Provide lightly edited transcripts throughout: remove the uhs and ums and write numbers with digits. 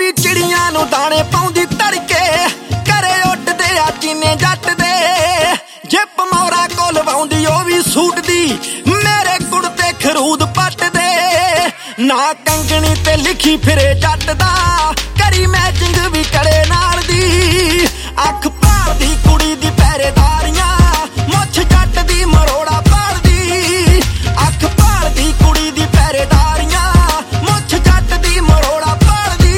ਵੀ ਚਿੜੀਆਂ ਨੂੰ ਦਾਣੇ ਪਾਉਂਦੀ ਤੜਕੇ, ਘਰੇ ਉੱਡਦੇ ਆ ਚੀਨੇ ਜੱਟ ਦੇ। ਜਿੱਪ ਮੌਰਾ ਕੋਲ ਵਾਉਂਦੀ ਉਹ ਵੀ ਸੂਟ ਦੀ, ਮੇਰੇ ਕੁੜਤੇ ਖਰੂਦ ਪੱਟ ਦੇ। ਨਾ ਕੰਗਣੀ ਤੇ ਲਿਖੀ ਫਿਰੇ ਜੱਟ ਦਾ, ਕਰੀ ਮੈਚਿੰਗ ਵੀ ਕੜੇ ਨਾਲ ਦੀ। ਅੱਖ ਭਾਲਦੀ ਕੁੜੀ ਦੀ ਪਹਿਰੇਦਾਰੀਆਂ, ਮੁੱਛ ਜੱਟ ਦੀ ਮਰੋੜਾ ਭਾਲਦੀ। ਅੱਖ ਭਾਲਦੀ ਕੁੜੀ ਦੀ ਪਹਿਰੇਦਾਰੀਆਂ, ਮੁੱਛ ਜੱਟ ਦੀ ਮਰੋੜਾ ਭਾਲਦੀ।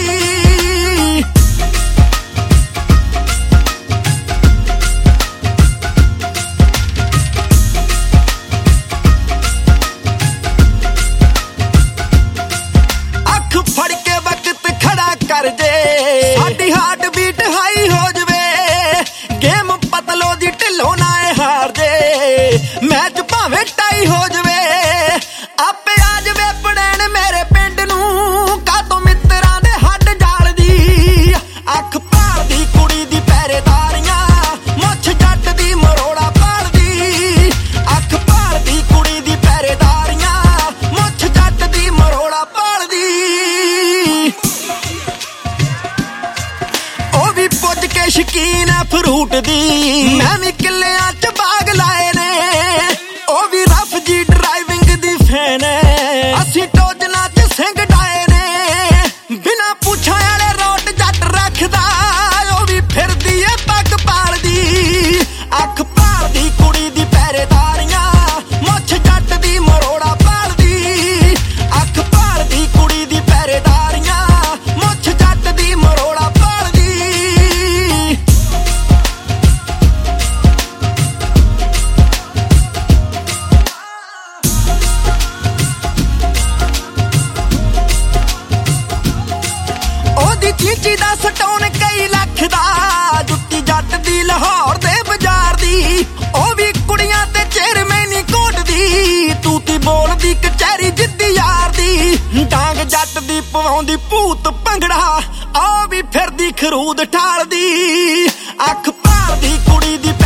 ਅੱਖ ਫੜ ਕੇ ਵਕਤ ਖੜਾ ਕਰ ਜੇ, ਸਾਡੀ ਹਾਰਟ ਬੀਟ ਹਾਈ ਹੋ ਜਵੇ। ਗੇਮ ਪਤਲੋ ਦੀ ਢਿੱਲੋਂ ਨਾ ਹਾਰ ਜੇ, ਮੈਚ ਭਾਵੇਂ ਟਾਈ ਹੋ ਜਵੇ। ਆਪੇ ਆ ਜਵੇ ਪੜੈਣ ਮੇਰੇ ਪਿੰਡ ਨੂੰ, ਕਾਤੋਂ ਮਿੱਤਰਾਂ ਦੇ ਹੱਡ ਜਾਲਦੀ। ਅੱਖ ਭਾਲਦੀ ਕੁੜੀ ਦੀ ਪਹਿਰੇਦਾਰੀਆਂ, ਮੁੱਛ ਜੱਟ ਦੀ ਮਰੋੜਾ ਭਾਲਦੀ। ਅੱਖ ਭਾਲਦੀ ਕੁੜੀ ਦੀ ਪਹਿਰੇਦਾਰੀਆਂ, ਮੁੱਛ ਜੱਟ ਦੀ ਮਰੋੜਾ ਭਾਲਦੀ। ਉਹ ਵੀ ਪੁੱਜ ਕੇ ਸ਼ਕੀਨ ਆ ਫਰੂਟ ਦੀ, ਮੈਂ ਵੀ ਕਿੱਲਿਆਂ ਚ ਬਾਗ ਲਾਏ ਨੇ। ਉਹ ਵੀ ਰਫ ਜੀ ਡਰਾਈਵਿੰਗ ਦੀ ਫੈਨ ਹੈ, ਅਸੀਂ ਟੋਜਨਾ ਚ ਸਿੰਘ ਡਾਏ ਨੇ। ਬਿਨਾ ਪੁੱਛਾਂ ਵਾਲੇ ਰੋਟ ਜੱਟ ਰੱਖਦਾ, ਉਹ ਵੀ ਫਿਰਦੀ ਏ ਪੱਗ ਪਾਲਦੀ। ਅੱਖ ਭਾਲਦੀ ਕੁੜੀ ਦੀ ਪਹਿਰੇਦਾਰੀਆਂ, ਮੁੱਛ ਜੱਟ ਦੀ ਮਰੋੜਾ ਭਾਲਦੀ। ਅੱਖ ਭਾਲਦੀ ਕੁੜੀ ਦੀ ਪਹਿਰੇਦਾਰੀਆਂ, ਮੁੱਛ ਜੱਟ ਦੀ ਮਰੋੜਾ ਭਾਲਦੀ। ਉਹਦੀ ਚੀਚੀ ਦਾ ਸਟੋਨ ਕਈ ਲੱਖ ਦਾ, ਜੁੱਤੀ ਜੱਟ ਦੀ ਲਾਹੌਰ ਦੇ ਬਾਜ਼ਾਰ ਦੀ। ਉਹ ਵੀ ਕੁੜੀਆਂ ਤੇ ਚੇਅਰਮੈਨੀ ਕੋਟ ਦੀ, ਤੂਤੀ ਬੋਲਦੀ ਕਚਹਿਰੀ ਜਿੱਦੀ ਯਾਰ ਦੀ। ਡਾਂਗ ਜੱਟ ਦੀ ਪਵਾਉਂਦੀ ਭੂਤ ਭੰਗੜਾ, ਉਹ ਵੀ ਫਿਰਦੀ ਖਰੂਦ ਠਾਲਦੀ। ਅੱਖ ਭਾਲਦੀ ਕੁੜੀ ਦੀ